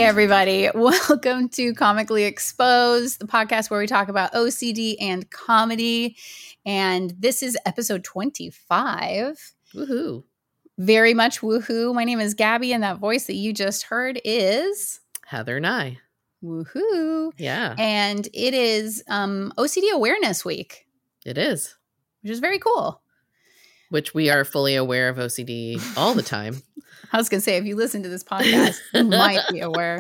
everybody. Welcome to Comically Exposed, the podcast where we talk about OCD and comedy. And this is episode 25. Woohoo. Very much woohoo. My name is Gabby, and that voice that you just heard is Heather and I. Woohoo. Yeah. And it is OCD Awareness Week. It is. Which is very cool. Which we are fully aware of OCD all the time. I was going to say, if you listen to this podcast, you might be aware.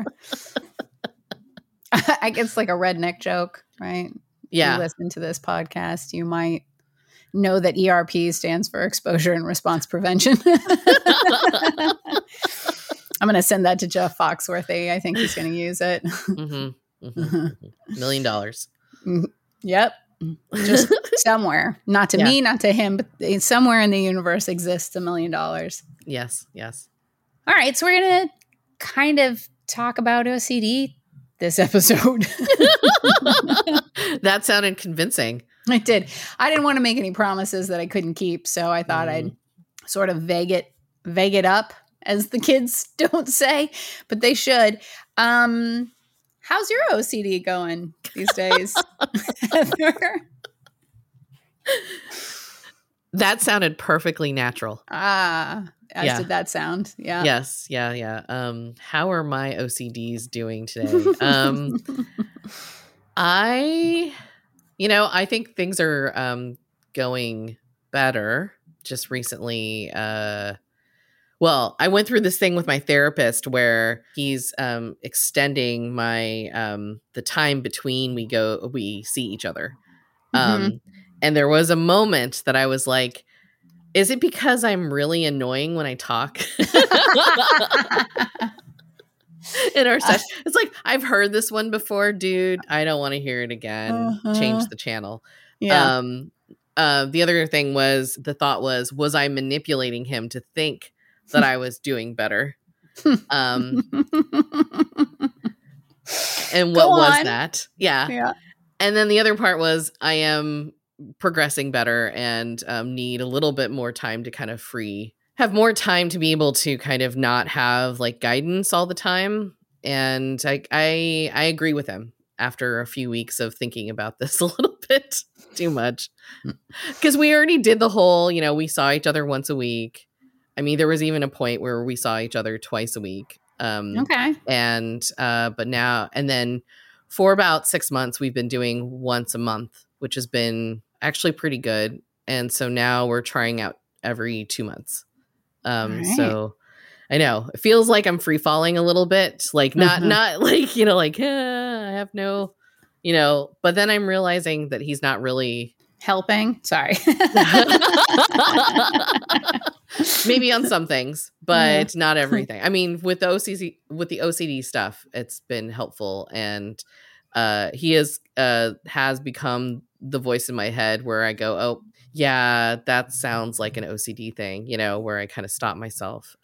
I guess like a redneck joke, right? Yeah. If you listen to this podcast, you might know that ERP stands for Exposure and Response Prevention. I'm going to send that to Jeff Foxworthy. I think he's going to use it. Mm-hmm. Mm-hmm. $1 million. Yep. Just somewhere. Not to me, not to him, but somewhere in the universe exists $1 million. Yes. Yes. All right. So we're going to kind of talk about OCD this episode. That sounded convincing. It did. I didn't want to make any promises that I couldn't keep, so I thought I'd sort of vague it up, as the kids don't say, but they should. How's your OCD going these days? That sounded perfectly natural. As did that sound. Yeah. Yes. Yeah. How are my OCDs doing today? I think things are going better. Just recently, I went through this thing with my therapist where he's extending my the time between we see each other. And there was a moment that I was like, is it because I'm really annoying when I talk? In our session, it's like, I've heard this one before, dude. I don't want to hear it again. Change the channel. Yeah. The other thing was, the thought was I manipulating him to think that I was doing better? And what was that? Yeah. And then the other part was, I am progressing better and need a little bit more time to kind of have more time to be able to kind of not have like guidance all the time. And I agree with him after a few weeks of thinking about this a little bit too much, because we already did the whole, we saw each other once a week. I mean, there was even a point where we saw each other twice a week. Okay. But now, and then for about 6 months, we've been doing once a month, which has been actually pretty good. And so now we're trying out every 2 months. Right. So I know it feels like I'm free falling a little bit, like not like, I have no, but then I'm realizing that he's not really helping. Sorry. Maybe on some things, but not everything. I mean, with the OCD stuff, it's been helpful. And he has become the voice in my head where I go, oh, yeah, that sounds like an OCD thing, where I kind of stop myself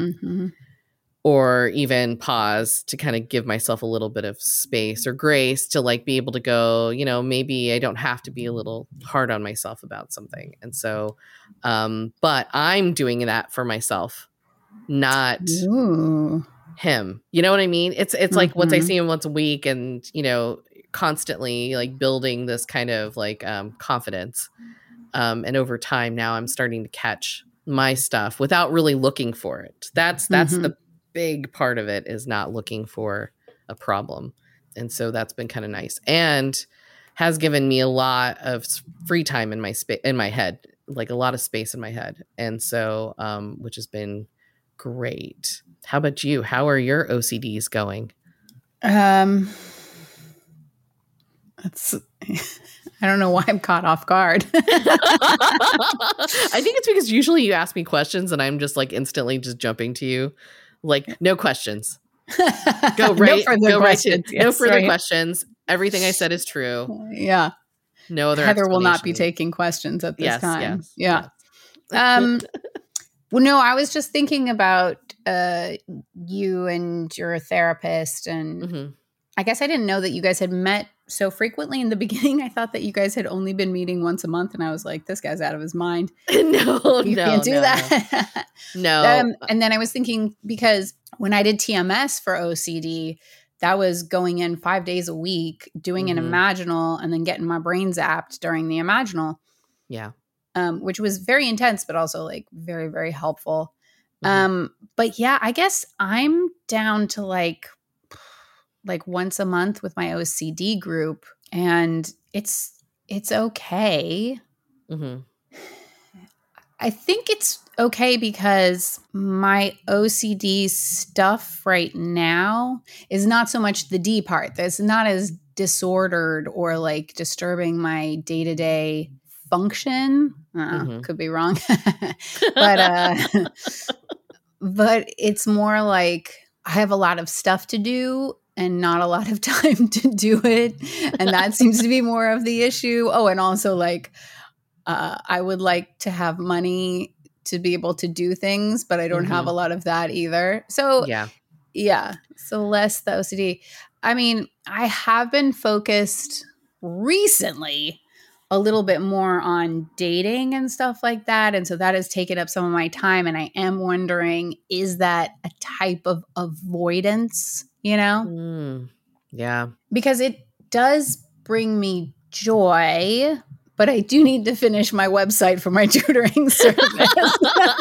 or even pause to kind of give myself a little bit of space or grace to like be able to go, maybe I don't have to be a little hard on myself about something. And so, but I'm doing that for myself, not him. You know what I mean? It's like once I see him once a week and, constantly like building this kind of like confidence. And over time now I'm starting to catch my stuff without really looking for it. That's the big part of it, is not looking for a problem. And so that's been kind of nice and has given me a lot of free time in my head, like a lot of space in my head. And so, which has been great. How about you? How are your OCDs going? I don't know why I'm caught off guard. I think it's because usually you ask me questions and I'm just like instantly just jumping to you. Like, no questions. Go right. No further questions. Everything I said is true. Yeah. No other. Heather will not be taking questions at this time. Yes. Well, no, I was just thinking about you and your therapist, and I guess I didn't know that you guys had met so frequently in the beginning. I thought that you guys had only been meeting once a month, and I was like, this guy's out of his mind. You can't do that. No. And then I was thinking, because when I did TMS for OCD, that was going in 5 days a week, doing an imaginal, and then getting my brain zapped during the imaginal. Yeah. Which was very intense, but also like very, very helpful. But yeah, I guess I'm down to like once a month with my OCD group, and it's okay. I think it's okay because my OCD stuff right now is not so much the D part. That's not as disordered or like disturbing my day-to-day function. Could be wrong. But it's more like I have a lot of stuff to do and not a lot of time to do it. And that seems to be more of the issue. Oh, and also like I would like to have money to be able to do things, but I don't have a lot of that either. So yeah. So less the OCD. I mean, I have been focused recently a little bit more on dating and stuff like that. And so that has taken up some of my time. And I am wondering, is that a type of avoidance, you know? Yeah. Because it does bring me joy, but I do need to finish my website for my tutoring service.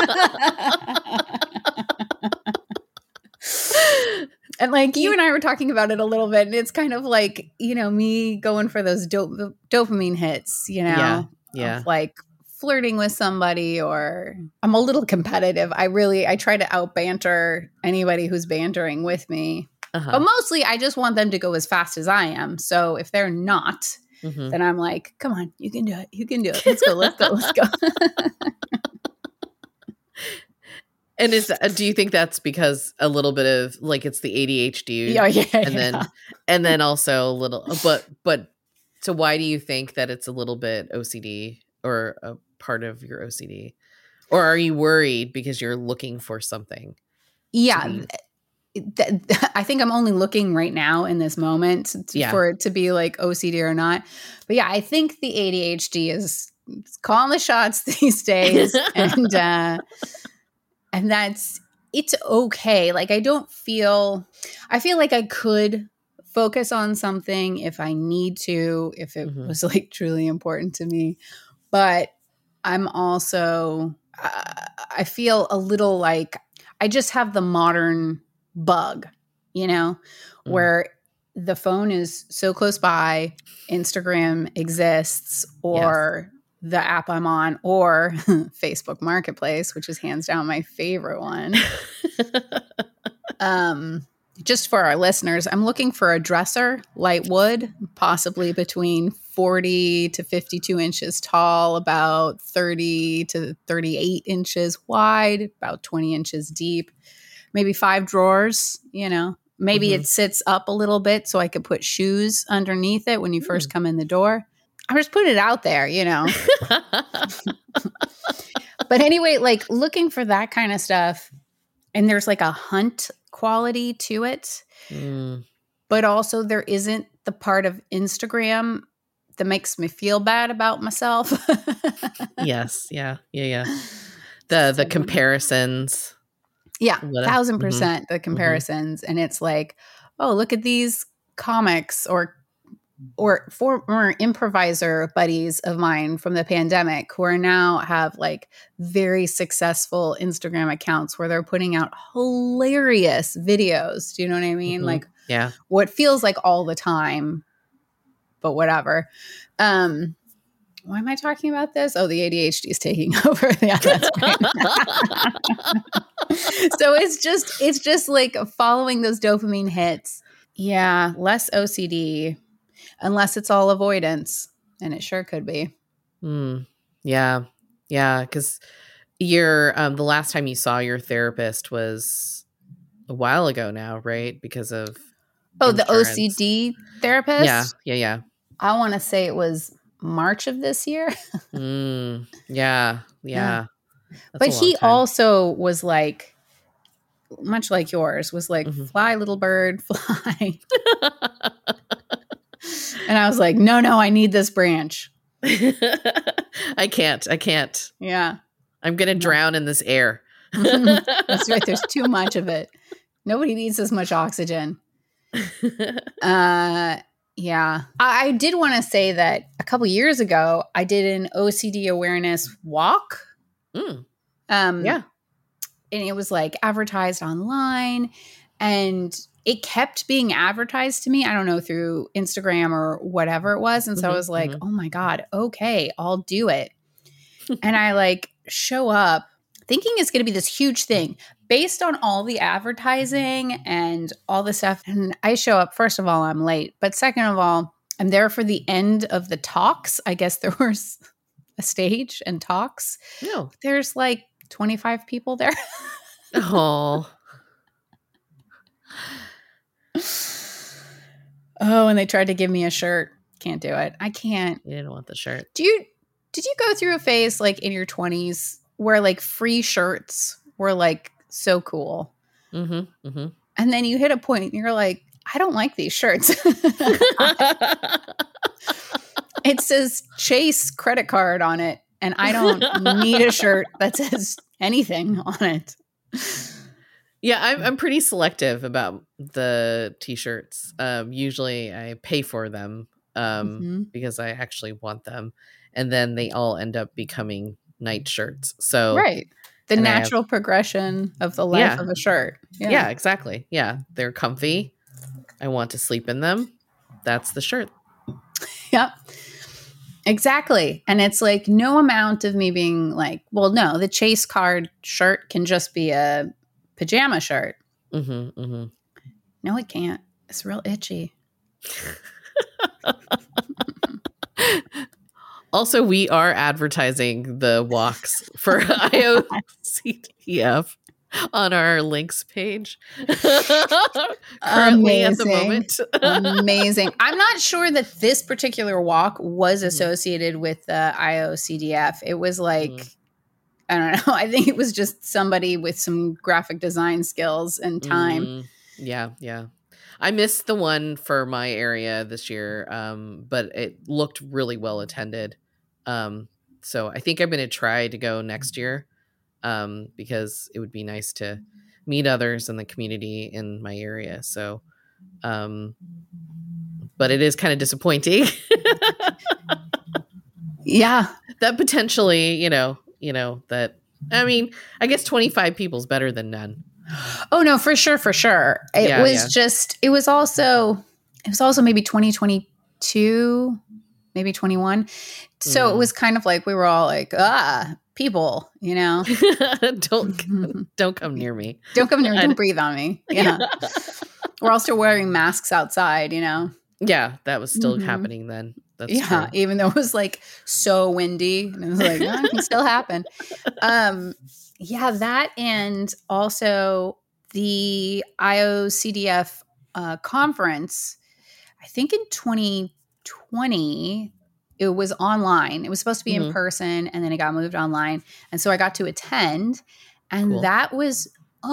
And like you and I were talking about it a little bit, and it's kind of like, you know, me going for those dopamine hits, you know, of like flirting with somebody, or I'm a little competitive. I try to out banter anybody who's bantering with me, but mostly I just want them to go as fast as I am. So if they're not, then I'm like, come on, you can do it. You can do it. Let's go. Let's go. Let's go. And do you think that's because a little bit of like it's the ADHD, and then also a little, but so why do you think that it's a little bit OCD or a part of your OCD, or are you worried because you're looking for something? Yeah, I think I'm only looking right now in this moment for it to be like OCD or not. But yeah, I think the ADHD is calling the shots these days, and it's okay. Like I feel like I could focus on something if I need to, if it was like truly important to me. But I'm also, I feel a little like I just have the modern bug, you know, where the phone is so close by, Instagram exists, or the app I'm on, or Facebook Marketplace, which is hands down my favorite one. Just for our listeners, I'm looking for a dresser, light wood, possibly between 40 to 52 inches tall, about 30 to 38 inches wide, about 20 inches deep, maybe 5 drawers, you know. Maybe it sits up a little bit so I could put shoes underneath it when you first come in the door. I'm just putting it out there, you know. But anyway, like looking for that kind of stuff, and there's like a hunt quality to it. But also there isn't the part of Instagram that makes me feel bad about myself. Yes. Yeah. The comparisons. Yeah, 1,000% the comparisons. And it's like, oh, look at these comics or former improviser buddies of mine from the pandemic who are now have like very successful Instagram accounts where they're putting out hilarious videos. Do you know what I mean? Like what feels like all the time, but whatever. Why am I talking about this? Oh, the ADHD is taking over. Yeah, that's right. So it's just like following those dopamine hits. Yeah, less OCD, unless it's all avoidance, and it sure could be. Yeah, because you're the last time you saw your therapist was a while ago now, right? Because of the OCD therapist. Yeah. I want to say it was March of this year. Yeah. But he also was like, much like yours, was like, fly, little bird, fly. And I was like, no, I need this branch. I can't. Yeah. I'm going to drown in this air. That's right. There's too much of it. Nobody needs as much oxygen. Yeah. I did want to say that a couple years ago, I did an OCD awareness walk. Yeah. And it was like advertised online, and it kept being advertised to me. I don't know, through Instagram or whatever it was. And so I was like, oh my God, okay, I'll do it. And I like show up thinking it's going to be this huge thing based on all the advertising and all the stuff. And I show up, first of all, I'm late. But second of all, I'm there for the end of the talks. I guess there was a stage and talks. No. There's like 25 people there. Oh. Oh, and they tried to give me a shirt. Can't do it. I can't. You didn't want the shirt. Did you go through a phase like in your 20s where like free shirts were like so cool? Mm-hmm. Mm-hmm. And then you hit a point and you're like, I don't like these shirts. It says Chase credit card on it, and I don't need a shirt that says anything on it. Yeah, I'm pretty selective about the t-shirts. Usually I pay for them because I actually want them. And then they all end up becoming night shirts. So right. The natural progression of the life of a shirt. Yeah, exactly. Yeah, they're comfy. I want to sleep in them. That's the shirt. Yep. Exactly. And it's like no amount of me being like, well, no, the Chase card shirt can just be a pajama shirt. Mm-hmm, mm-hmm. No, it can't. It's real itchy. Also, we are advertising the walks for IOCDF on our links page. Currently at the moment. Amazing. I'm not sure that this particular walk was associated with the IOCDF. It was like, I don't know. I think it was just somebody with some graphic design skills and time. Yeah. I missed the one for my area this year, but it looked really well attended. So I think I'm going to try to go next year because it would be nice to meet others in the community in my area. So, but it is kind of disappointing. Yeah. That potentially, that, I mean, I guess 25 people is better than none. Oh no, for sure. It was also maybe 2022, maybe 21. So it was kind of like, we were all like, people, don't come near me. Don't come near me. Don't breathe on me. Yeah. We're all still wearing masks outside, Yeah, that was still happening then. That's true. Even though it was like so windy, and it was like, it can still happen. That, and also the IOCDF conference, I think in 2020, it was online. It was supposed to be in person, and then it got moved online. And so I got to attend, and that was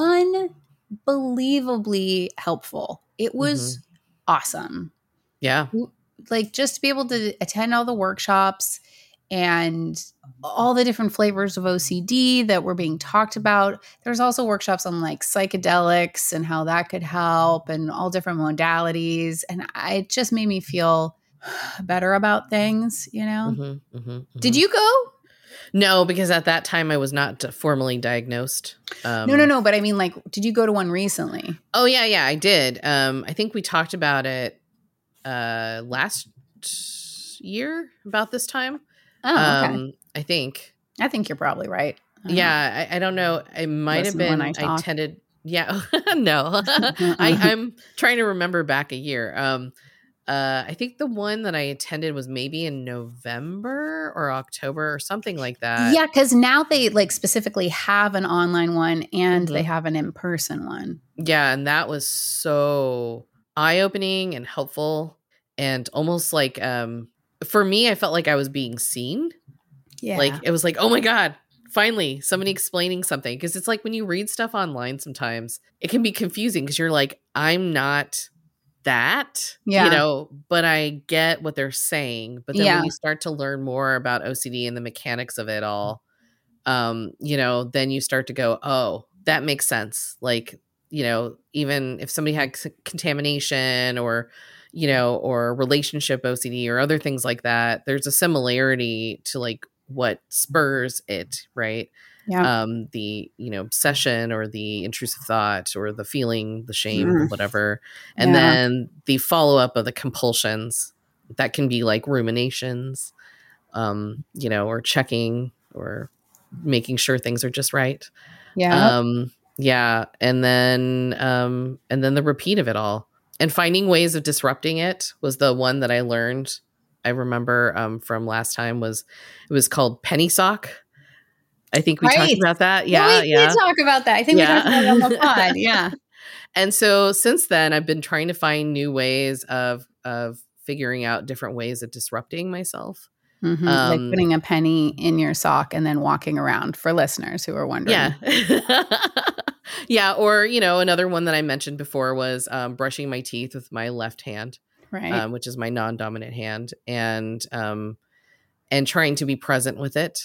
unbelievably helpful. It was awesome. Yeah. Like just to be able to attend all the workshops and all the different flavors of OCD that were being talked about. There's also workshops on like psychedelics and how that could help and all different modalities. And it just made me feel better about things, Did you go? No, because at that time I was not formally diagnosed. No. But I mean, like, did you go to one recently? Oh, yeah, I did. I think we talked about it last year about this time. Oh, okay. I think you're probably right. I don't know. It might have been. I attended. Yeah, no. I'm trying to remember back a year. I think the one that I attended was maybe in November or October or something like that. Yeah, because now they like specifically have an online one and they have an in-person one. Yeah, and that was so eye-opening and helpful, and almost like for me, I felt like I was being seen. Yeah, like it was like, oh my God, finally somebody explaining something. Because it's like when you read stuff online, sometimes it can be confusing because you're like, I'm not that, but I get what they're saying. But then when you start to learn more about OCD and the mechanics of it all, then you start to go, oh, that makes sense. Like even if somebody had contamination or, or relationship OCD or other things like that, there's a similarity to like what spurs it, right? Yeah. The, obsession or the intrusive thought or the feeling, the shame, the whatever. And Yeah. then the follow-up of the compulsions that can be like ruminations, or checking or making sure things are just right. Yeah. Yeah. And then the repeat of it all and finding ways of disrupting it was the one that I learned. I remember from last time it was called penny sock. I think we talked about that. Yeah. We did talk about that. I think we talked about it on the pod. Yeah. And so since then I've been trying to find new ways of figuring out different ways of disrupting myself. Mm-hmm. Like putting a penny in your sock and then walking around, for listeners who are wondering. Yeah. Yeah. Or, another one that I mentioned before was brushing my teeth with my left hand, right? Which is my non-dominant hand, and trying to be present with it,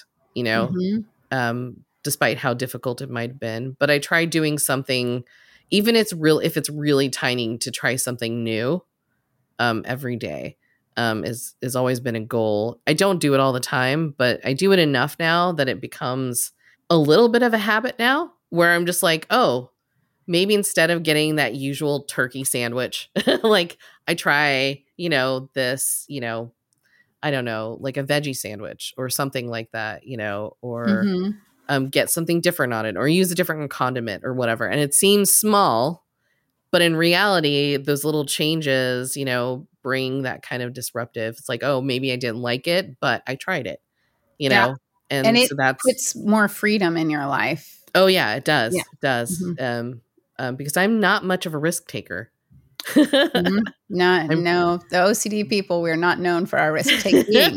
despite how difficult it might have been. But I tried doing something, even if it's really tiny, to try something new every day. Is always been a goal. I don't do it all the time, but I do it enough now that it becomes a little bit of a habit now, where I'm just like, oh, maybe instead of getting that usual turkey sandwich, like I try, this, I don't know, like a veggie sandwich or something like that, or get something different on it or use a different condiment or whatever. And it seems small, but in reality, those little changes, bring that kind of disruptive. It's like, oh, maybe I didn't like it, but I tried it, Yeah. And it so puts more freedom in your life. Oh yeah, it does. Yeah. It does. Mm-hmm. Because I'm not much of a risk taker. Mm-hmm. No, the OCD people, we're not known for our risk taking.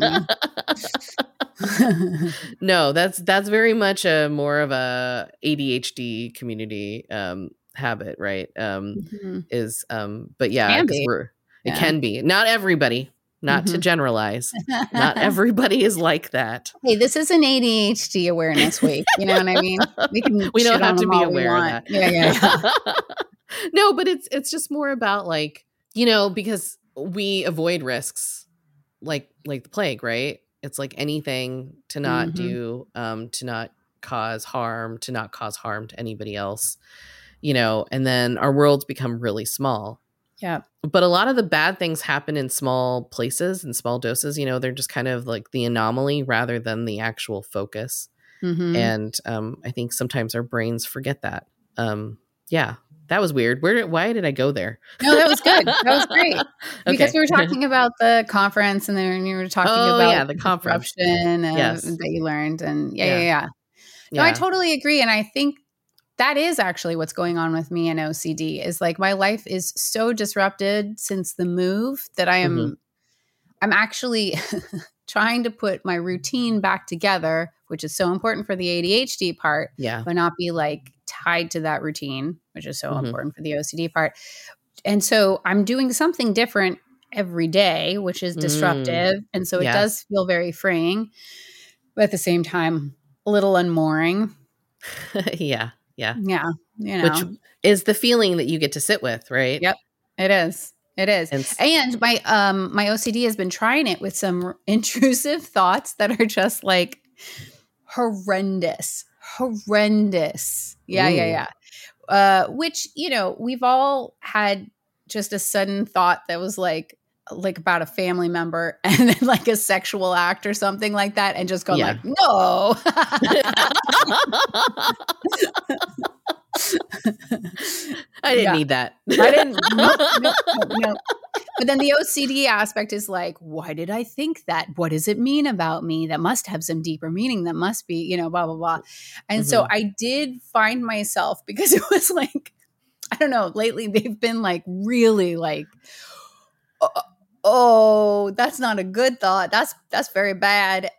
No, that's very much more of a ADHD community habit, right? But yeah, because it can be. Not everybody, not to generalize. Not everybody is like that. Hey, this is an ADHD awareness week. You know what I mean? We don't have to be aware of that. Yeah. No, but it's just more about like, because we avoid risks like the plague, right? It's like anything to not do, to not cause harm to anybody else, and then our worlds become really small. Yeah. But a lot of the bad things happen in small places and small doses, they're just kind of like the anomaly rather than the actual focus. And I think sometimes our brains forget that. Yeah. That was weird. Why did I go there? No, that was good. That was great. Okay. Because we were talking about the conference, and then you were talking about the conference that you learned. And yeah. No, I totally agree. And I think that is actually what's going on with me and OCD is like my life is so disrupted since the move that I'm actually trying to put my routine back together, which is so important for the ADHD part, but not be like tied to that routine, which is so important for the OCD part. And so I'm doing something different every day, which is disruptive. And so it does feel very freeing, but at the same time, a little unmooring. Yeah. Which is the feeling that you get to sit with, right? Yep, it is. It is. And my my OCD has been trying it with some intrusive thoughts that are just like horrendous. Yeah. Which, we've all had just a sudden thought that was like about a family member and then like a sexual act or something like that and just go like, no. I didn't need that. I didn't. No. But then the OCD aspect is like, why did I think that? What does it mean about me? That must have some deeper meaning. That must be, blah, blah, blah. And so I did find myself, because it was like, I don't know, lately they've been like really like, oh, that's not a good thought. That's very bad.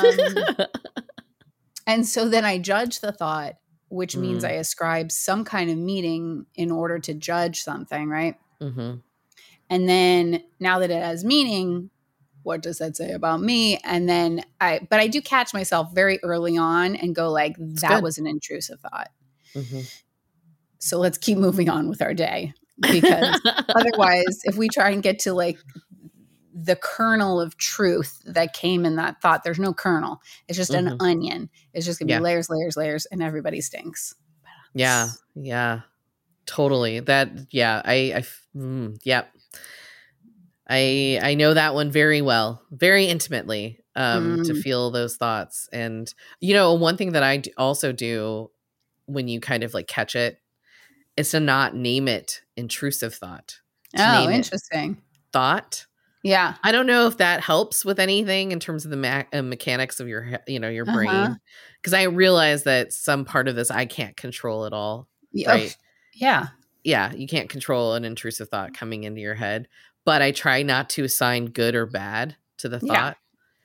And so then I judge the thought, which means I ascribe some kind of meaning in order to judge something, right? And then now that it has meaning, what does that say about me? And then but I do catch myself very early on and go like, that was an intrusive thought. So let's keep moving on with our day, because otherwise, if we try and get to like the kernel of truth that came in that thought, there's no kernel. It's just an onion. It's just gonna be layers, layers, layers, and everybody stinks. Yeah. Yeah. Totally. That, yeah. Yeah. I know that one very well, very intimately, to feel those thoughts. And, one thing that I also do when you kind of like catch it is to not name it intrusive thought. Oh, interesting. Thought. Yeah. I don't know if that helps with anything in terms of the mechanics of your brain. Because I realize that some part of this I can't control at all. Right. Yeah. Yeah. You can't control an intrusive thought coming into your head. But I try not to assign good or bad to the thought.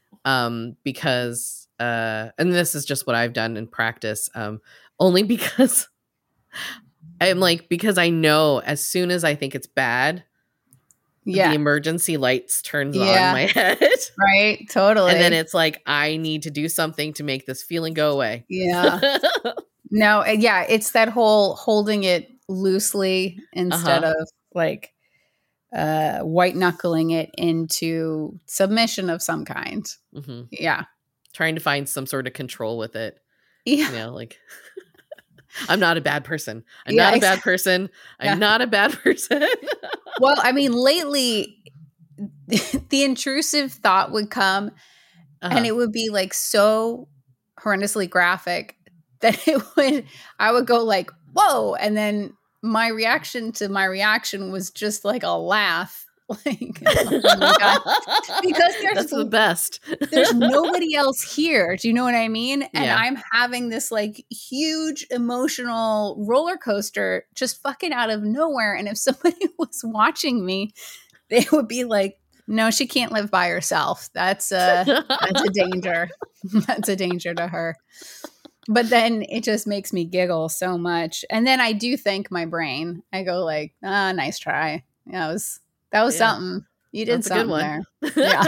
Because, and this is just what I've done in practice, only because I'm like, because I know as soon as I think it's bad, the emergency lights turns on in my head. Right. Totally. And then it's like, I need to do something to make this feeling go away. Yeah. No. Yeah. It's that whole holding it loosely instead of like white knuckling it into submission of some kind. Yeah. Trying to find some sort of control with it. Yeah. Like I'm not a bad person. I'm not a bad person. I'm not a bad person. Well, I mean, lately the intrusive thought would come and it would be like so horrendously graphic that I would go like, whoa. And then my reaction to my reaction was just like a laugh. Like, oh my God. Because that's the best. There's nobody else here. Do you know what I mean? And I'm having this like huge emotional roller coaster just fucking out of nowhere. And if somebody was watching me, they would be like, no, she can't live by herself. That's a danger. That's a danger to her. But then it just makes me giggle so much. And then I do thank my brain. I go like, nice try. Yeah, that was something. You did something there. Yeah.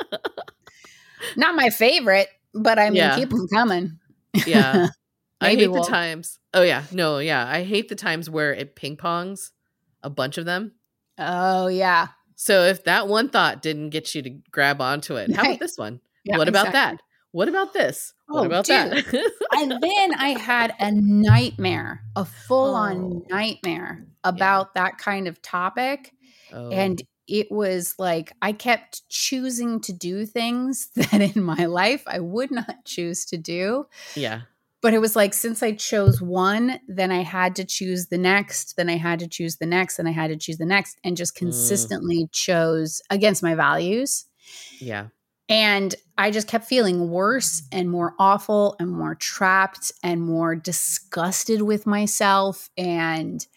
Not my favorite, but I mean, keep them coming. Yeah. I hate the times. Oh, yeah. No, yeah. I hate the times where it ping pongs a bunch of them. Oh, yeah. So if that one thought didn't get you to grab onto it, how about this one? Yeah, what about that? What about this? What about that? And then I had a nightmare, a full-on nightmare about that kind of topic. And it was like I kept choosing to do things that in my life I would not choose to do. Yeah. But it was like, since I chose one, then I had to choose the next, then I had to choose the next, and I had to choose the next, and just consistently chose against my values. Yeah. And I just kept feeling worse and more awful and more trapped and more disgusted with myself. And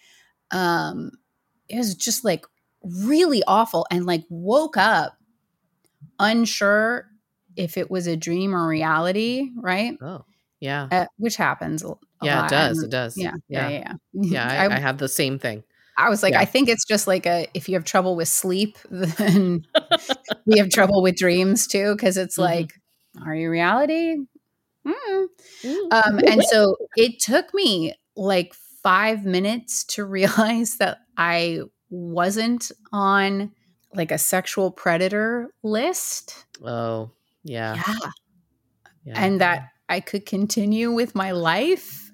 it was just like really awful, and like woke up unsure if it was a dream or reality, right? Oh, yeah. Which happens a lot. It does. It does. Yeah. I have the same thing. I was like, I think it's just like if you have trouble with sleep, then we have trouble with dreams too. Cause it's like, are you reality? And so it took me like 5 minutes to realize that I wasn't on like a sexual predator list. Oh, yeah. And that I could continue with my life.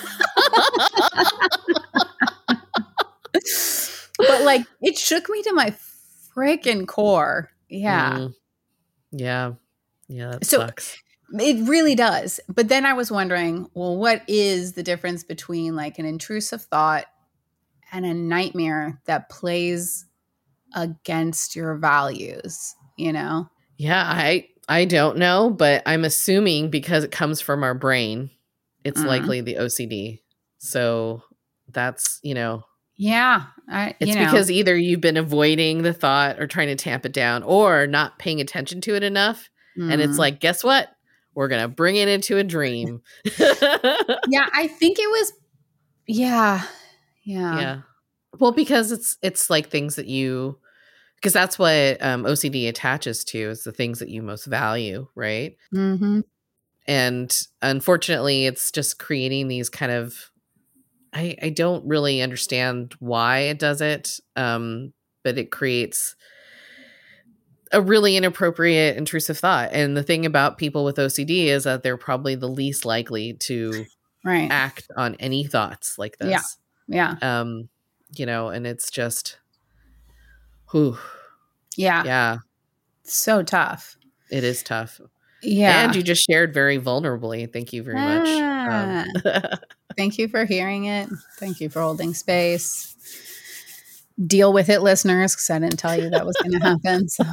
But like it shook me to my freaking core. Yeah. Yeah, that sucks. It really does. But then I was wondering, well, what is the difference between like an intrusive thought and a nightmare that plays against your values, you know? Yeah, I don't know, but I'm assuming because it comes from our brain, it's likely the OCD. So that's, Yeah. Because either you've been avoiding the thought or trying to tamp it down or not paying attention to it enough. And it's like, guess what? We're going to bring it into a dream. Yeah, I think it was. Yeah. Well, because it's like things that because that's what OCD attaches to, is the things that you most value, right? Mm-hmm. And unfortunately, it's just creating these kind of I don't really understand why it does it, but it creates a really inappropriate, intrusive thought. And the thing about people with OCD is that they're probably the least likely to act on any thoughts like this. Yeah. And it's just, whew. Yeah. So tough. It is tough. Yeah. And you just shared very vulnerably. Thank you very much. Thank you for hearing it. Thank you for holding space. Deal with it, listeners, because I didn't tell you that was going to happen. So,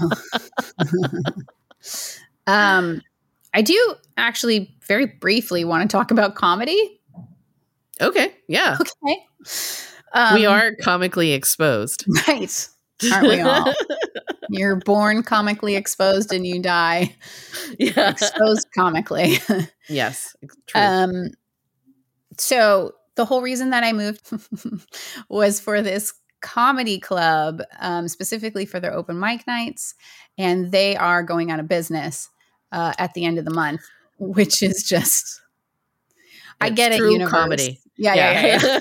I do actually very briefly want to talk about comedy. Okay. Yeah. Okay. We are comically exposed. Right. Aren't we all? You're born comically exposed and you die exposed comically. Yes. True. So the whole reason that I moved was for this comedy club, specifically for their open mic nights. And they are going out of business at the end of the month, which is just, I get it. Universe. Comedy. Yeah.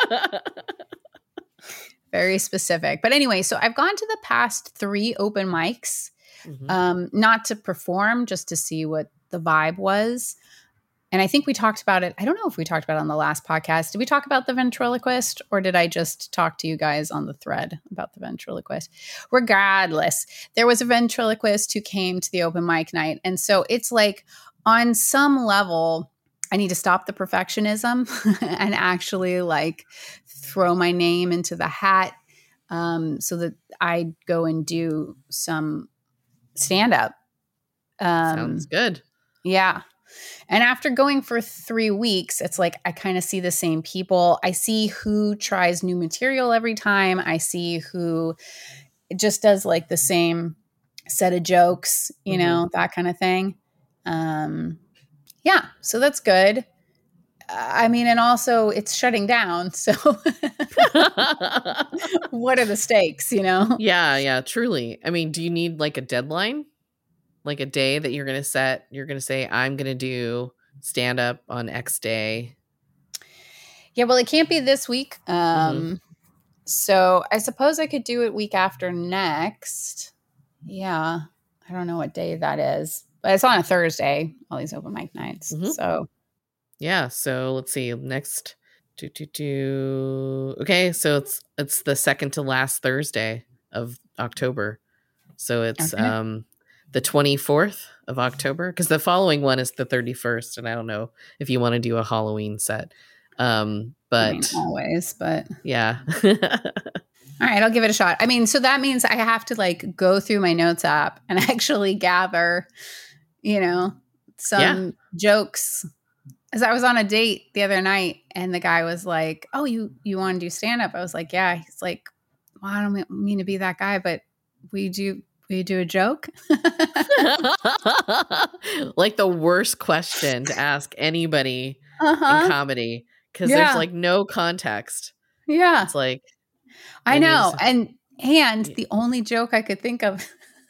Very specific. But anyway, so I've gone to the past 3 open mics, not to perform, just to see what the vibe was. And I think we talked about it. I don't know if we talked about it on the last podcast. Did we talk about the ventriloquist, or did I just talk to you guys on the thread about the ventriloquist? Regardless, there was a ventriloquist who came to the open mic night. And so it's like, on some level, I need to stop the perfectionism and actually like throw my name into the hat, so that I go and do some stand-up. Sounds good. Yeah. And after going for 3 weeks, it's like I kind of see the same people. I see who tries new material every time. I see who just does like the same set of jokes, you know, that kind of thing. Yeah, so that's good. I mean, and also it's shutting down. So what are the stakes, you know? Yeah, truly. I mean, do you need like a deadline? Like a day that you're going to set? You're going to say, I'm going to do stand up on X day. Yeah, well, it can't be this week. So I suppose I could do it week after next. Yeah. I don't know what day that is, but it's on a Thursday, all these open mic nights. So yeah. So let's see. Next. Okay. So it's the second to last Thursday of October. So it's the 24th of October, because the following one is the 31st. And I don't know if you want to do a Halloween set. But I mean, always, but yeah. All right, I'll give it a shot. I mean, so that means I have to like go through my notes app and actually gather, you know, some jokes. As I was on a date the other night and the guy was like, "Oh, you want to do stand up?" I was like, "Yeah." He's like, "Well, I don't mean to be that guy, but we do a joke?" Like the worst question to ask anybody in comedy, because there's like no context. Yeah. It's like, I know. And the only joke I could think of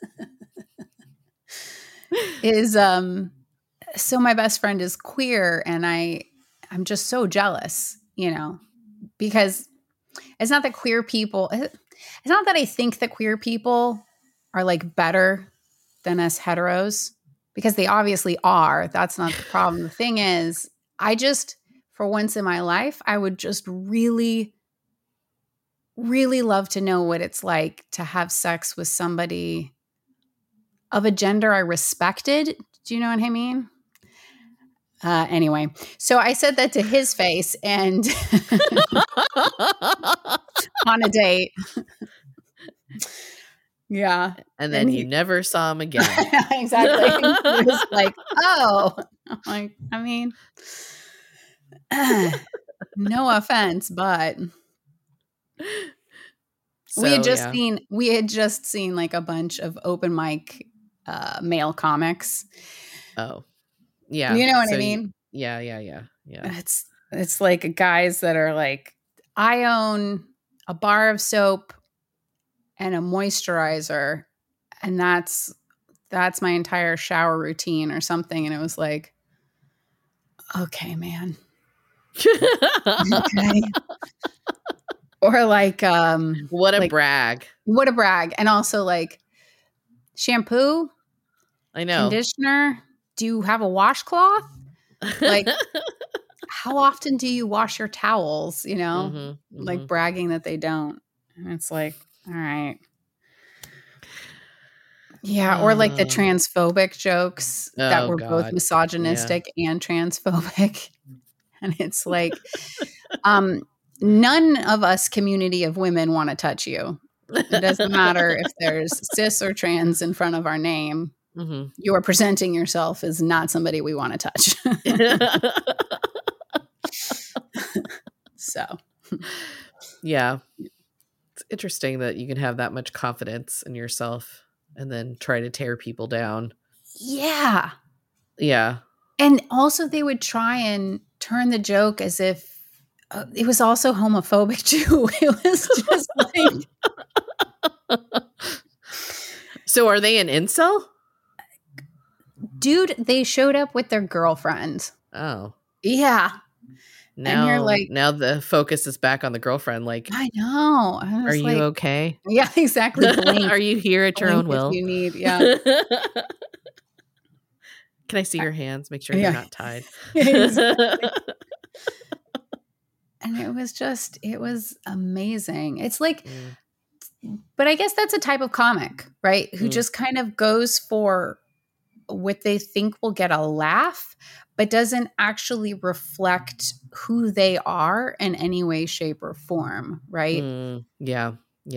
is, so my best friend is queer and I'm just so jealous, you know, because it's not that queer people, it's not that I think that queer people are like better than us heteros, because they obviously are. That's not the problem. The thing is, I just, for once in my life, I would just really, really love to know what it's like to have sex with somebody of a gender I respected. Do you know what I mean? Anyway, so I said that to his face and on a date. Yeah. And then you never saw him again. Exactly. He was like, "Oh," I'm like, I mean, no offense, but we had just seen like a bunch of open mic male comics. Oh, yeah. You know what I mean? Yeah. It's like guys that are like, I own a bar of soap and a moisturizer, and that's my entire shower routine or something. And it was like, okay, man. Okay. Or like, what a like, brag. What a brag. And also like shampoo, I know. conditioner. Do you have a washcloth? Like, how often do you wash your towels? You know, like bragging that they don't. And it's like, all right. Yeah. Or like the transphobic jokes that were both misogynistic and transphobic. And it's like, none of us community of women want to touch you. It doesn't matter if there's cis or trans in front of our name. You are presenting yourself as not somebody we want to touch. So, yeah. It's interesting that you can have that much confidence in yourself and then try to tear people down. Yeah. Yeah. And also they would try and turn the joke as if it was also homophobic too. It was just like... So are they an incel? Dude, they showed up with their girlfriend. Oh. Yeah. Now, and you're like, now the focus is back on the girlfriend. Like, I know. Are you okay? Yeah, exactly. Are you here at your own will? You need, yeah. Can I see your hands? Make sure they're not tied. Exactly. And it was amazing. It's like, but I guess that's a type of comic, right? Who just kind of goes for what they think will get a laugh, but doesn't actually reflect who they are in any way, shape, or form, right? Yeah.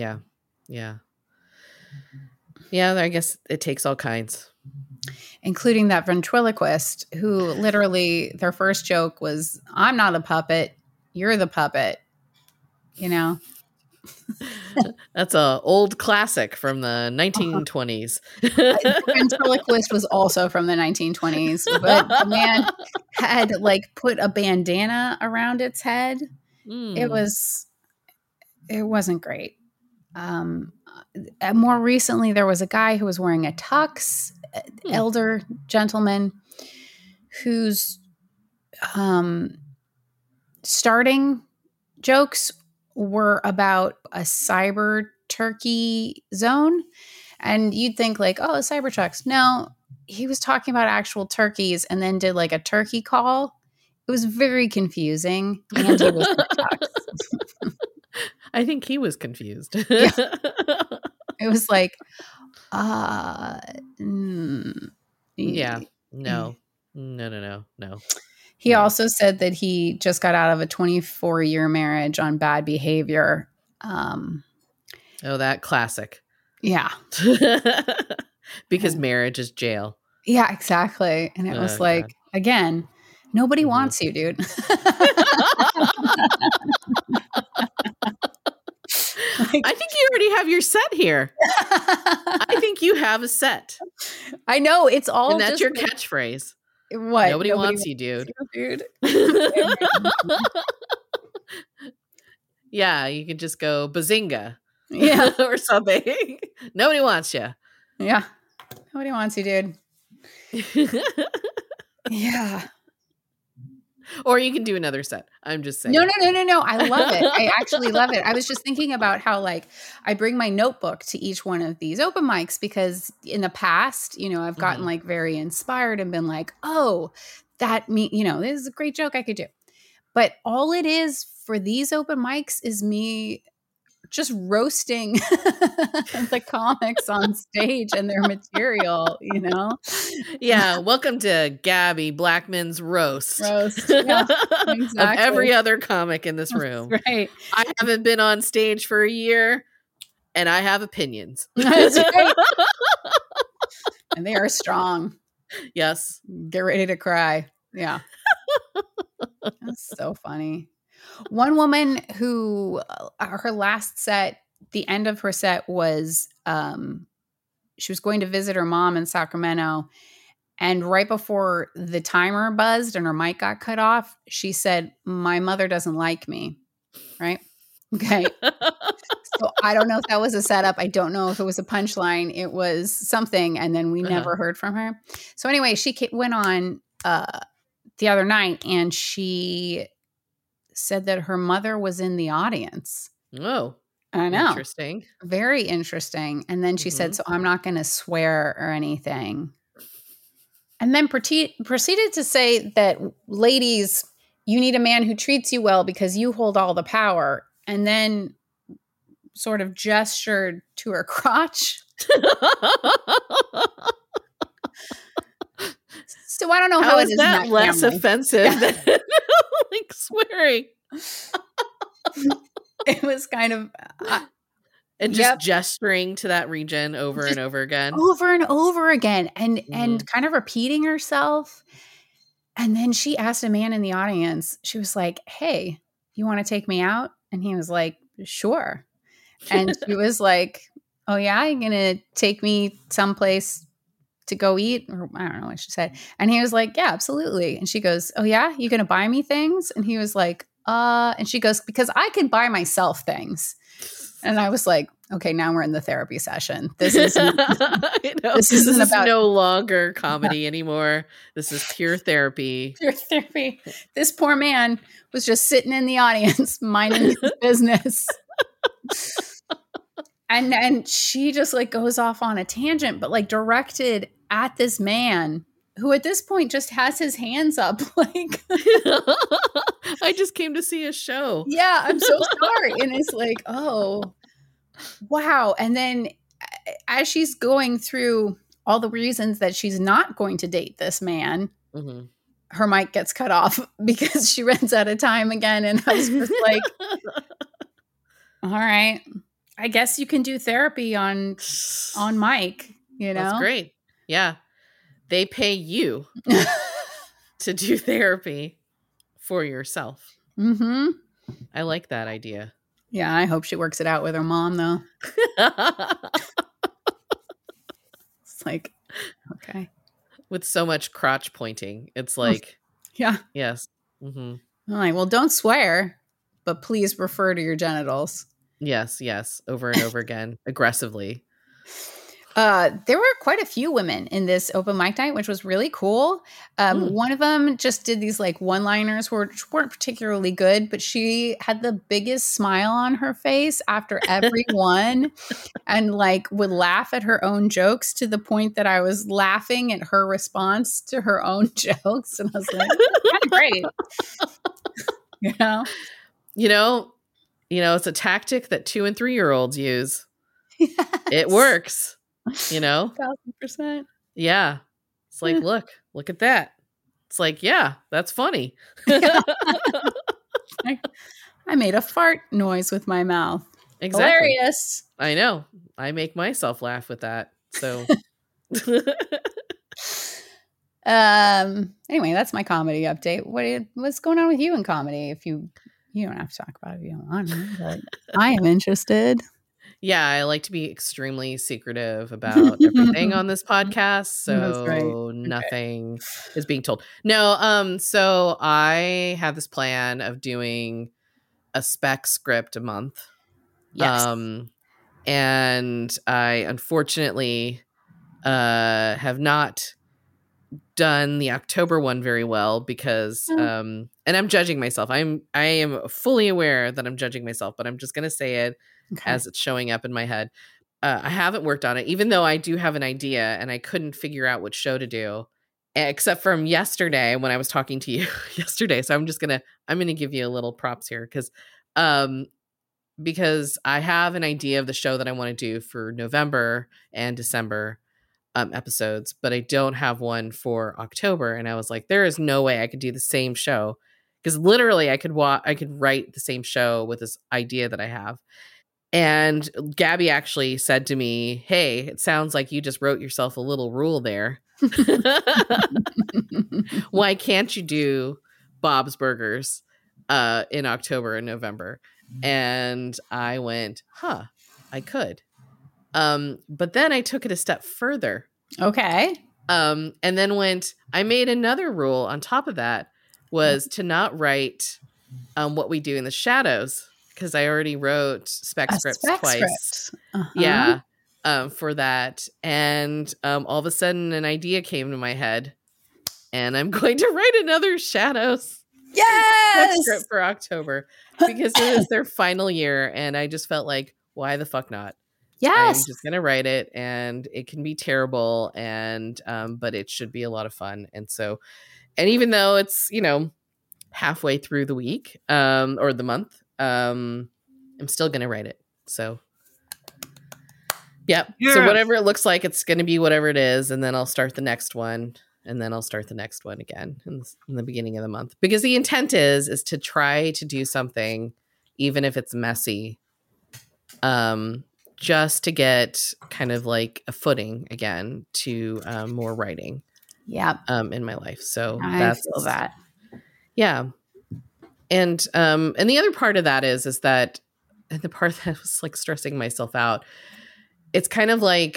I guess it takes all kinds. Including that ventriloquist who literally their first joke was, I'm not a puppet, you're the puppet, you know? That's a old classic from the 1920s. The ventriloquist was also from the 1920s, but the man had like put a bandana around its head. It wasn't great. More recently, there was a guy who was wearing a tux, elder gentleman, whose starting jokes were about a cyber turkey zone. And you'd think like, oh, cyber trucks. No, he was talking about actual turkeys and then did like a turkey call. It was very confusing. And he was I think he was confused. Yeah. It was like, yeah, no. He also said that he just got out of a 24-year marriage on bad behavior. That classic. Yeah. Because marriage is jail. Yeah, exactly. And it was like, God. Again, nobody wants you, dude. I think you already have your set here. I think you have a set. I know. It's all and that's your catchphrase. What? Nobody wants you, dude. Yeah, you could just go bazinga. Yeah. Or something. Nobody wants you. Yeah. Nobody wants you, dude. Yeah. Or you can do another set. I'm just saying. No. I love it. I actually love it. I was just thinking about how like I bring my notebook to each one of these open mics because in the past, I've gotten like very inspired and been like, oh, this is a great joke I could do. But all it is for these open mics is me just roasting the comics on stage and their material, Yeah, welcome to Gabby Blackman's roast. Yeah, exactly. Of every other comic in this room. That's right. I haven't been on stage for a year, and I have opinions. That's right. And they are strong. Yes. Get ready to cry. Yeah. That's so funny. One woman who her last set, the end of her set was she was going to visit her mom in Sacramento. And right before the timer buzzed and her mic got cut off, she said, "My mother doesn't like me." Right? Okay. So I don't know if that was a setup. I don't know if it was a punchline. It was something. And then we never heard from her. So anyway, she went on the other night and she said that her mother was in the audience Oh, I know. interesting. Very interesting. And then she said, so I'm not going to swear or anything. And then proceeded to say that, ladies, you need a man who treats you well because you hold all the power. And then sort of gestured to her crotch. So I don't know how is that less offensive than like swearing. It was kind of and just gesturing to that region over and over again. Over and over again. And kind of repeating herself. And then she asked a man in the audience, she was like, hey, you want to take me out? And he was like, sure. And she was like, oh yeah, you're going to take me someplace to go eat? Or I don't know what she said. And he was like, yeah, absolutely. And she goes, oh yeah, you going to buy me things? And he was like, and she goes, because I can buy myself things. And I was like, okay, now we're in the therapy session. This isn't this is no longer comedy anymore. This is pure therapy. Pure therapy. This poor man was just sitting in the audience minding his business. And she just like goes off on a tangent, but like directed at this man who at this point just has his hands up like I just came to see a show. Yeah, I'm so sorry. And it's like, oh, wow. And then as she's going through all the reasons that she's not going to date this man, her mic gets cut off because she runs out of time again. And I was just like, all right, I guess you can do therapy on mic, you know? That's great. Yeah. They pay you to do therapy for yourself. Mm-hmm. I like that idea. Yeah, I hope she works it out with her mom, though. It's like, okay. With so much crotch pointing. It's like, yeah. Yes. Mm-hmm. I'm like, well, don't swear, but please refer to your genitals. Yes. Over and over again, aggressively. There were quite a few women in this open mic night, which was really cool. One of them just did these like one-liners which weren't particularly good, but she had the biggest smile on her face after every one and like would laugh at her own jokes to the point that I was laughing at her response to her own jokes. And I was like, kind of great. It's a tactic that 2 and 3-year-olds use. Yes. It works. 1,000%. Yeah. It's like, look at that. It's like, yeah, that's funny. I made a fart noise with my mouth. Exactly. Hilarious. I know. I make myself laugh with that. So anyway, that's my comedy update. What's going on with you in comedy? If you don't have to talk about it if you don't want to, but I am interested. Yeah, I like to be extremely secretive about everything on this podcast, so nothing is being told. No, so I have this plan of doing a spec script a month. Yes. And I unfortunately have not done the October one very well because and I'm judging myself. I am fully aware that I'm judging myself, but I'm just going to say it as it's showing up in my head. I haven't worked on it, even though I do have an idea and I couldn't figure out what show to do, except from yesterday when I was talking to you yesterday. So I'm going to give you a little props here because I have an idea of the show that I want to do for November and December episodes, but I don't have one for October. And I was like, there is no way I could do the same show because literally I could write the same show with this idea that I have. And Gabby actually said to me, hey, it sounds like you just wrote yourself a little rule there. Why can't you do Bob's Burgers in October and November? And I went, I could. But then I took it a step further. Okay. And then I made another rule on top of that was to not write what we do in the shadows. Because I already wrote spec scripts twice. Yeah, for that. And all of a sudden an idea came to my head. And I'm going to write another shadows. Yay! Yes. script for October because it is their final year. And I just felt like, why the fuck not? I'm Yes. just going to write it, and it can be terrible. And, but it should be a lot of fun. And so, and even though it's, halfway through the week, or the month, I'm still going to write it. So, yep. Yes. So whatever it looks like, it's going to be whatever it is. And then I'll start the next one. And then I'll start the next one again in the beginning of the month. Because the intent is to try to do something, even if it's messy, just to get kind of like a footing again to more writing. Yeah. In my life. So I feel that. Yeah. And the other part of that is that, and the part that was like stressing myself out, it's kind of like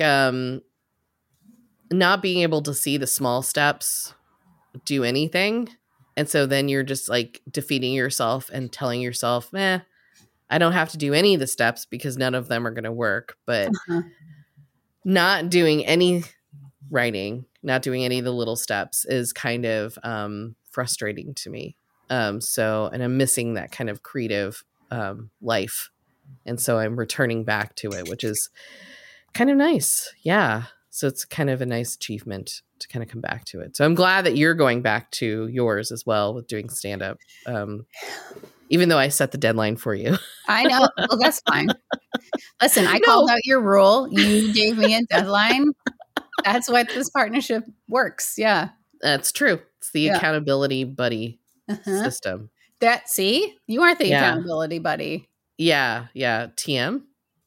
not being able to see the small steps do anything. And so then you're just like defeating yourself and telling yourself, I don't have to do any of the steps because none of them are going to work. But not doing any writing, not doing any of the little steps is kind of frustrating to me. And I'm missing that kind of creative life. And so I'm returning back to it, which is kind of nice. Yeah. So it's kind of a nice achievement to kind of come back to it. So I'm glad that you're going back to yours as well with doing stand-up. Even though I set the deadline for you. I know. Well, that's fine. Listen, I called out your rule. You gave me a deadline. That's what this partnership works. Yeah. That's true. It's the accountability buddy system. See? You aren't the accountability buddy. Yeah. Yeah. TM?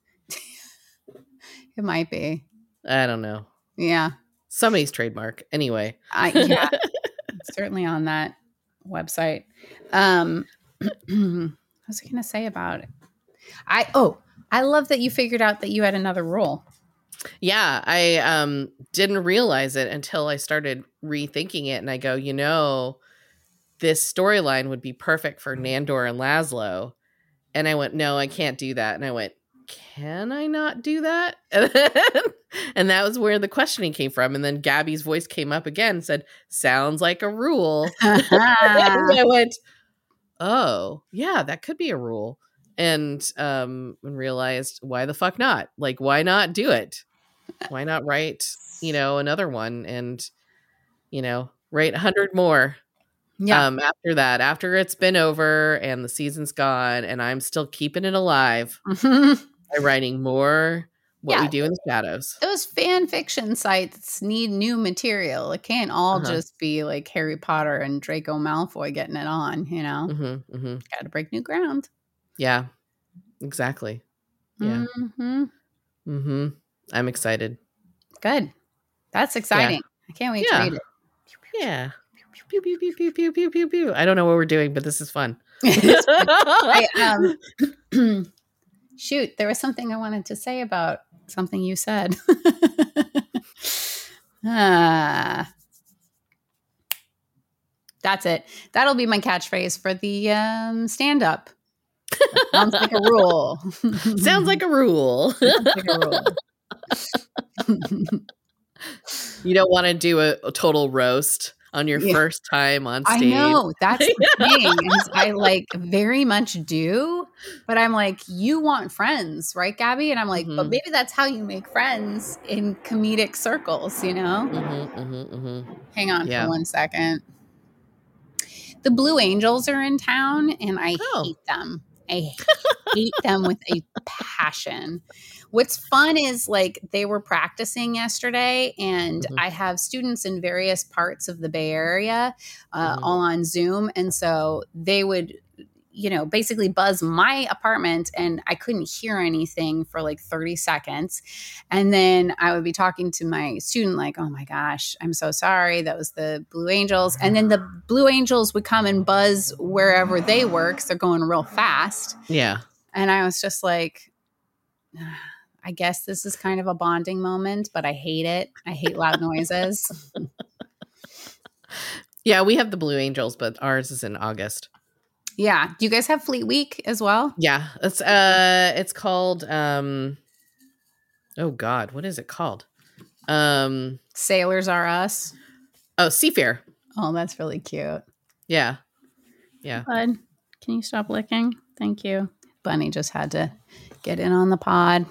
It might be. I don't know. Yeah. Somebody's trademark. Anyway. Yeah. Certainly on that website. What was I going to say about it? I love that you figured out that you had another role. Yeah. I didn't realize it until I started rethinking it. And I go, this storyline would be perfect for Nandor and Laszlo. And I went, no, I can't do that. And I went, can I not do that? And that was where the questioning came from. And then Gabby's voice came up again and said, sounds like a rule. And I went, oh, yeah, that could be a rule. And realized, why the fuck not? Like, why not do it? Why not write, another one and, write 100 more. Yeah. After it's been over and the season's gone and I'm still keeping it alive by writing more What We Do in the Shadows. Those fan fiction sites need new material. It can't all just be like Harry Potter and Draco Malfoy getting it on, Got to break new ground. Yeah, exactly. Yeah. I'm excited. Good. That's exciting. Yeah. I can't wait to read it. Yeah. Pew, pew, pew, pew, pew, pew, pew, pew. I don't know what we're doing, but this is fun. Shoot, there was something I wanted to say about something you said. That's it. That'll be my catchphrase for the stand-up. Sounds like a rule. Sounds like a rule. You don't want to do a total roast on your first time on stage. I know. That's the thing. I very much do. But I'm like, you want friends, right, Gabby? And I'm like, but maybe that's how you make friends in comedic circles, Hang on for 1 second. The Blue Angels are in town, and I hate them. I hate them with a passion. What's fun is they were practicing yesterday, and I have students in various parts of the Bay Area all on Zoom. And so they would, basically buzz my apartment, and I couldn't hear anything for 30 seconds. And then I would be talking to my student oh my gosh, I'm so sorry. That was the Blue Angels. And then the Blue Angels would come and buzz wherever they were because they're going real fast. Yeah. And I was just like, I guess this is kind of a bonding moment, but I hate it. I hate loud noises. Yeah, we have the Blue Angels, but ours is in August. Yeah. Do you guys have Fleet Week as well? Yeah. It's called oh God, what is it called? Sailors Are Us. Oh, Seafair. Oh, that's really cute. Yeah. Yeah. Bud, can you stop licking? Thank you. Bunny just had to get in on the pod.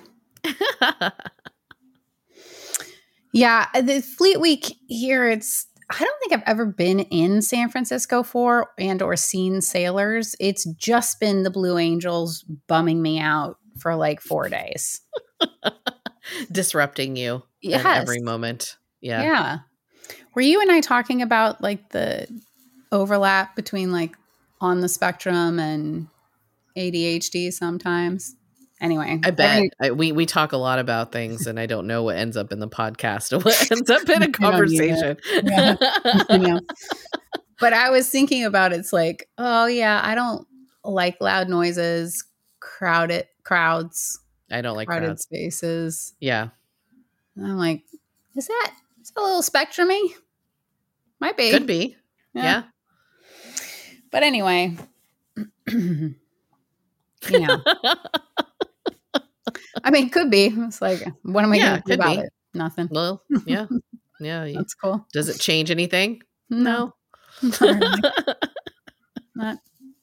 Yeah, the Fleet Week here, I don't think I've ever been in San Francisco for or seen sailors. It's just been the Blue Angels bumming me out for like 4 days. Disrupting you Yes. at every moment. Yeah. Yeah. Were you and I talking about like the overlap between like on the spectrum and ADHD sometimes? Anyway, I bet we talk a lot about things, and I don't know what ends up in the podcast or what ends up in a conversation. Yeah. I know. But I was thinking about it's like, oh yeah, I don't like loud noises, crowds. I don't like crowded crowds. spaces. Yeah. And I'm like, is that a little spectrumy? Might be. Could be. Yeah. But anyway, you know. I mean, could be. It's like, what am I going to do about it? Nothing. Well, yeah. Yeah. That's cool. Does it change anything? No. Not really. Not.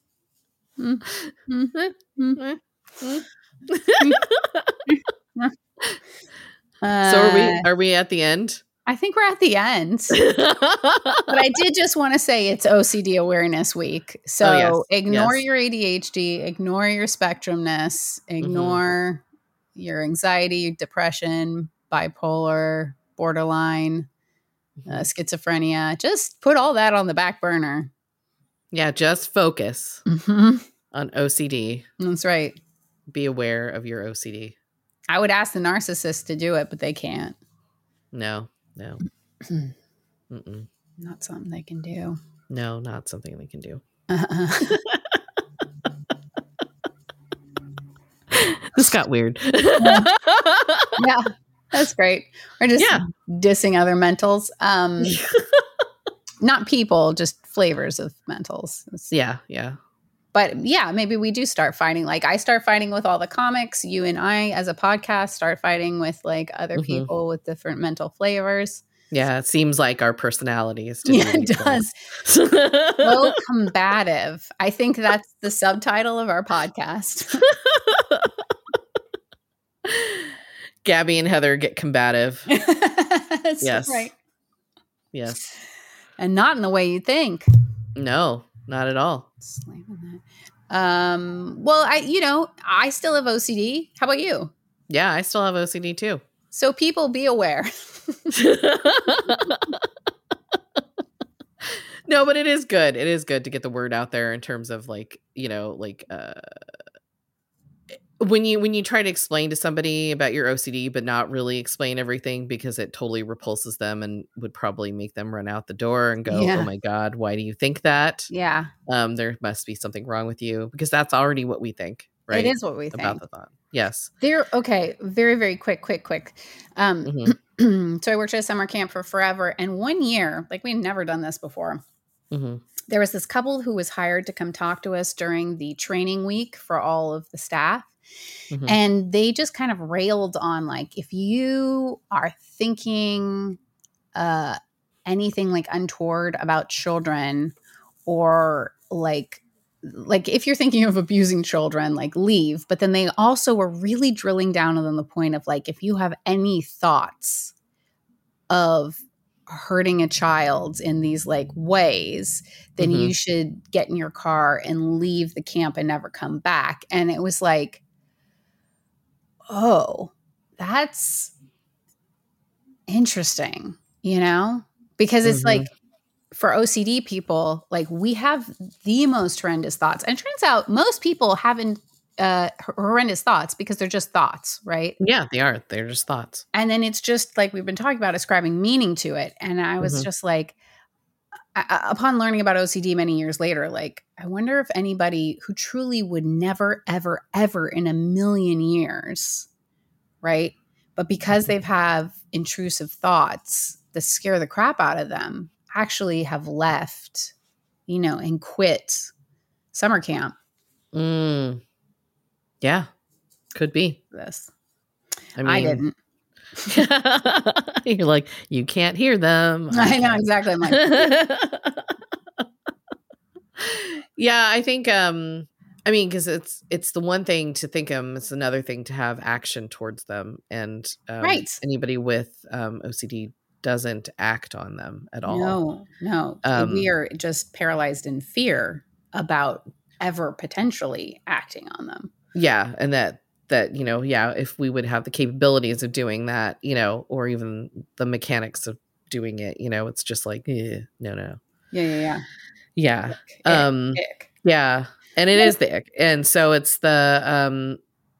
So are we at the end? I think we're at the end. But I did just want to say it's OCD Awareness Week. So ignore your ADHD, ignore your spectrumness, ignore your anxiety, depression, bipolar, borderline, schizophrenia. Just put all that on the back burner. Yeah, just focus on OCD. That's right. Be aware of your OCD. I would ask the narcissist to do it, but they can't. No. Not something they can do. No, not something they can do. This got weird. Yeah, that's great. We're just dissing other mentals. Not people, just flavors of mentals. Yeah. But yeah, maybe we do start fighting. Like I start fighting with all the comics. You and I, as a podcast, start fighting with like other people with different mental flavors. Yeah, it seems like our personalities. It does. So combative. I think that's the subtitle of our podcast. Gabby and Heather get combative. Yes. Right. Yes. And not in the way you think. No, not at all. Slamming that. Well, I still have OCD. How about you? Yeah, I still have OCD too. So people be aware. No, but it is good. It is good to get the word out there in terms of when you try to explain to somebody about your OCD, but not really explain everything because it totally repulses them and would probably make them run out the door and go, oh my God, why do you think that? Yeah. There must be something wrong with you, because that's already what we think, right? It is what we think. About the thought. Yes. Okay. Very, very quick. So I worked at a summer camp for forever. And 1 year, like we had never done this before. There was this couple who was hired to come talk to us during the training week for all of the staff. And they just kind of railed on like, if you are thinking anything like untoward about children, or like if you're thinking of abusing children, like leave. But then they also were really drilling down on the point of like, if you have any thoughts of hurting a child in these like ways, then you should get in your car and leave the camp and never come back. And it was like, oh, that's interesting, because it's like for OCD people, like we have the most horrendous thoughts. And it turns out most people haven't horrendous thoughts because they're just thoughts, right? Yeah, they are. They're just thoughts. And then it's just like we've been talking about ascribing meaning to it. And I was just like, upon learning about OCD many years later, like, I wonder if anybody who truly would never, ever, ever in a million years, right? But because they've have intrusive thoughts that scare the crap out of them, actually have left, and quit summer camp. Yeah, could be. This. I didn't. You're like, you can't hear them. I know, exactly. I'm like, Yeah, I think because it's the one thing to think them, it's another thing to have action towards them. And right. Anybody with OCD doesn't act on them at all. No. We are just paralyzed in fear about ever potentially acting on them. Yeah, and that if we would have the capabilities of doing that, or even the mechanics of doing it, it's just like, no. Yeah. Ick. Yeah, and it is the ick, and so it's the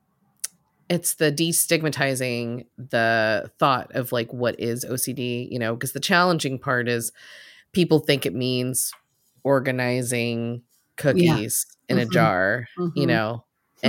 destigmatizing the thought of like what is OCD, because the challenging part is people think it means organizing cookies in a jar, or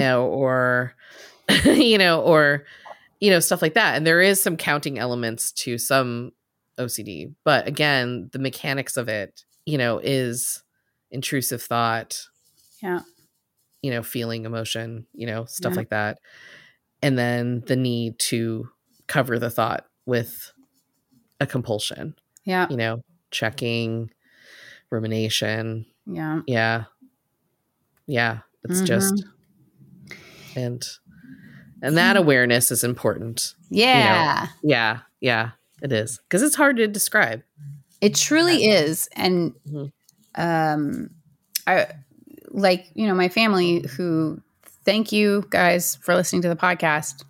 stuff like that. And there is some counting elements to some OCD, but again, the mechanics of it, is intrusive thought, feeling emotion, stuff like that. And then the need to cover the thought with a compulsion, checking, rumination. Yeah. It's just, and that awareness is important. Yeah. Yeah, it is. Because it's hard to describe. It truly is. And I my family, who, thank you guys for listening to the podcast.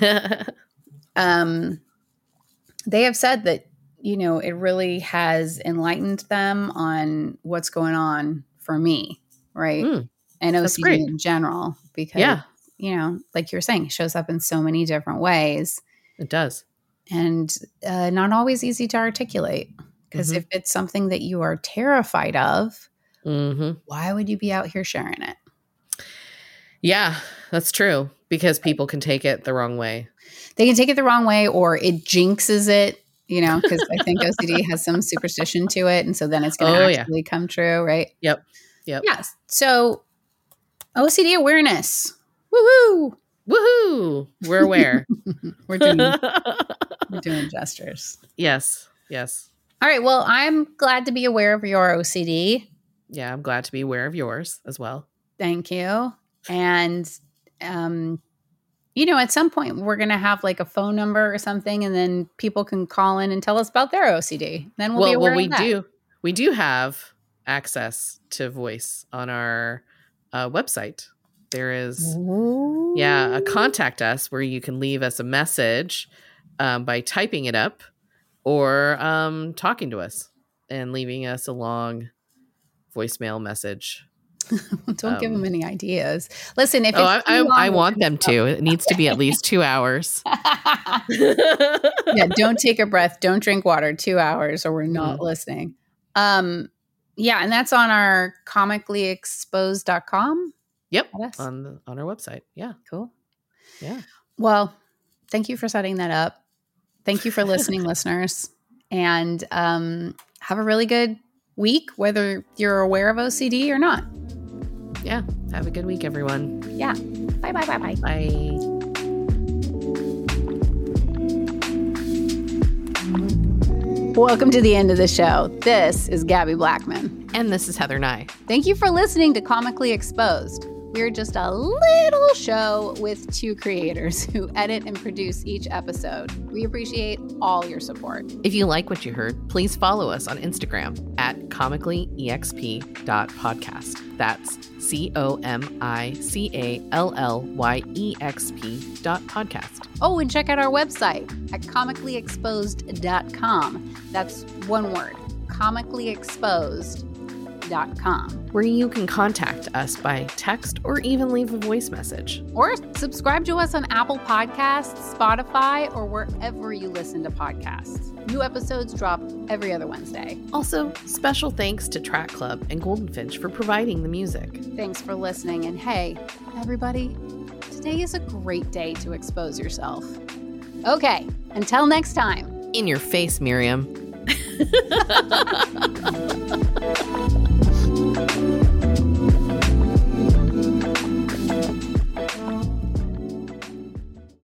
They have said that, it really has enlightened them on what's going on for me. Right. And OCD in general, because, like you were saying, it shows up in so many different ways. It does. And not always easy to articulate, because if it's something that you are terrified of, why would you be out here sharing it? Yeah, that's true. Because people can take it the wrong way. They can take it the wrong way, or it jinxes it, because I think OCD has some superstition to it. And so then it's going to actually come true, right? Yep. Yes. So OCD awareness. Woohoo! We're aware. We're doing gestures. Yes. All right. Well, I'm glad to be aware of your OCD. Yeah, I'm glad to be aware of yours as well. Thank you. And, at some point we're going to have like a phone number or something, and then people can call in and tell us about their OCD. Then we'll be aware of that. We do have access to voice on our website. There is, a contact us where you can leave us a message by typing it up, or talking to us and leaving us a long voicemail message. Don't give them any ideas. Listen, if I want them to. It needs to be at least 2 hours. Yeah, don't take a breath. Don't drink water. 2 hours, or we're not listening. And that's on our comicallyexposed.com. Yep, on our website. Yeah, cool. Yeah. Well, thank you for setting that up. Thank you for listening, listeners, and have a really good week, whether you're aware of OCD or not. Yeah. Have a good week, everyone. Yeah. Bye. Bye. Welcome to the end of the show. This is Gabby Blackman. And this is Heather Nye. Thank you for listening to Comically Exposed. We're just a little show with two creators who edit and produce each episode. We appreciate all your support. If you like what you heard, please follow us on Instagram at comicallyexp.podcast. That's comicallyexp.podcast. Oh, and check out our website at comicallyexposed.com. That's one word, comicallyexposed.com, where you can contact us by text or even leave a voice message. Or subscribe to us on Apple Podcasts, Spotify, or wherever you listen to podcasts. New episodes drop every other Wednesday. Also, special thanks to Track Club and Goldenfinch for providing the music. Thanks for listening. And hey, everybody, today is a great day to expose yourself. Okay, until next time. In your face, Miriam.